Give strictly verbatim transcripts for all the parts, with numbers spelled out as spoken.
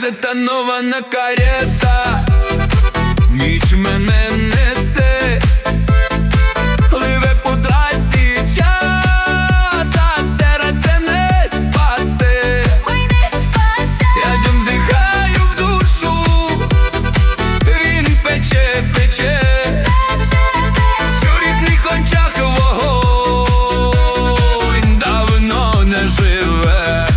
затонована карета, ніч мене несе, пливе по трасі час, а серце не спасти. Я дим вдихаю в душу, він пече, пече, в рідних очах вогонь давно не живе.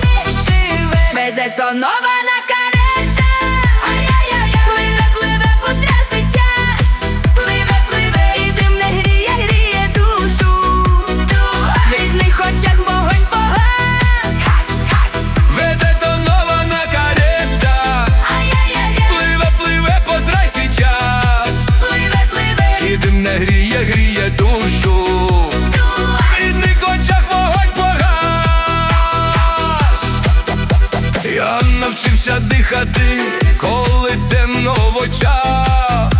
Безетонована карета, пливе, пливе по трасі час, пливе, пливе, і дим не гріє, гріє душу, в рідних очах вогонь погас. Безетонована карета, пливе, пливе по трасі час, Пливе, пливе, і дим не гріє, гріє душу, в рідних очах вогонь погас. Я навчився дихати, коли темно в очах,